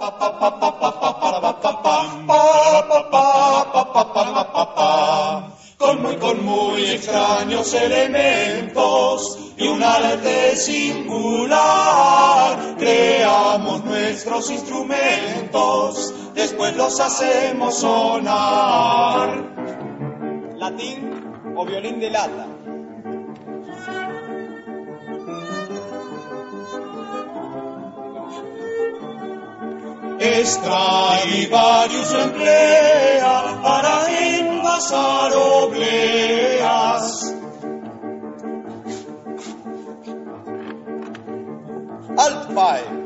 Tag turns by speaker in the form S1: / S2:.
S1: Con muy extraños elementos y un arte singular, creamos nuestros instrumentos, después los hacemos sonar.
S2: Latín o violín de lata.
S1: Stradivarius emplea para envasar obleas.
S2: Altfile